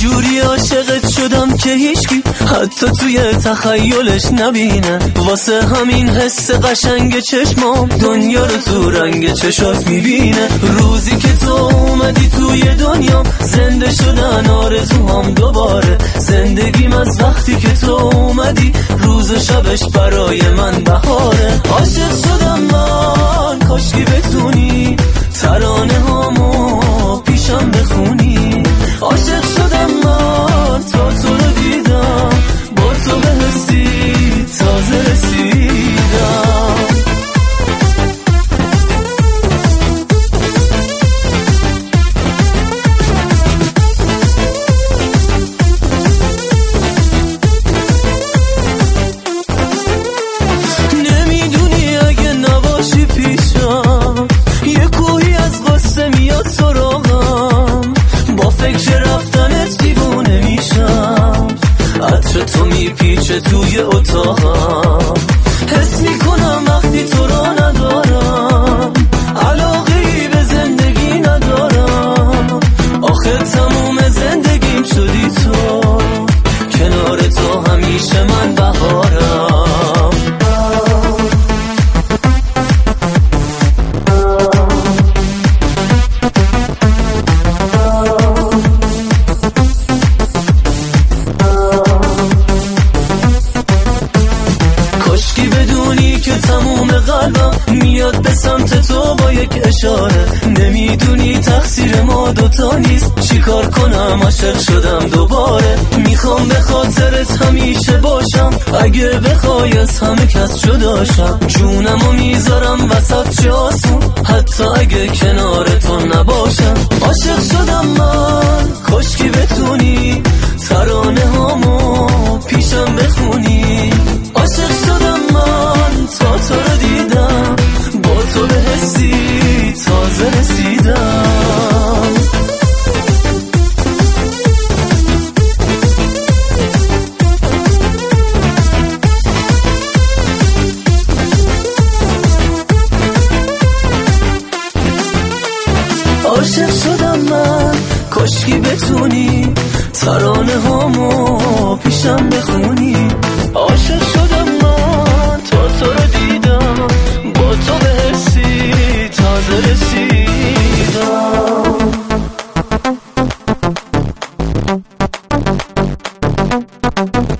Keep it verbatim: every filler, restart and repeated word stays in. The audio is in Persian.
جوری عاشقت شدم که هیچکی حتی توی تخیلش نبینه. واسه همین حس قشنگ چشمام دنیا رو تو رنگ چشات میبینه. روزی که تو اومدی توی دنیا زنده شدن آرزوهام دوباره. زندگیم از وقتی که تو اومدی روز و شبش برای من بهاره. عاشق شدم من کاشکی بتونی ترانه هامو پیشم بخونی. عاشق شدم من تا تو رو دیدم با تو به حسی تازه رسیدم. نمیدونی اگه نباشی پیشم یه کوهی از قصه میاد سراغم. با فکر رفتنت دیوونه میشم. عطر تو میپیچه توی اتاقم. حس میکنم وقتی تو رو ندارم علاقه‌ای به زندگی ندارم. آخه تموم زندگیم شدی تو. کنار تو همیشه من بهارم. کاشکی بدونی که تموم قلبم میاد به سمت تو با یک اشاره. نمیدونی تقصیر ما دوتا نیست. چیکار کنم عاشق شدم دوباره. میخوام به خاطرت همیشه باشم. اگه بخوای از همه کس جداشم جونمو میذارم وسط چه آسون حتی اگه کنار تو نباشم. عاشق شدم من کاشکی بتونی ترانه هامو پیشم بخونی. عاشق شدم من تا تو رو دیدم با تو به حسی تازه رسیدم. عاشق شدم من کاشکی بتونی ترانه هامو پیشم بخونی. عاشق شدم من تا تو رو دیدم با تو به حسی تازه رسیدم.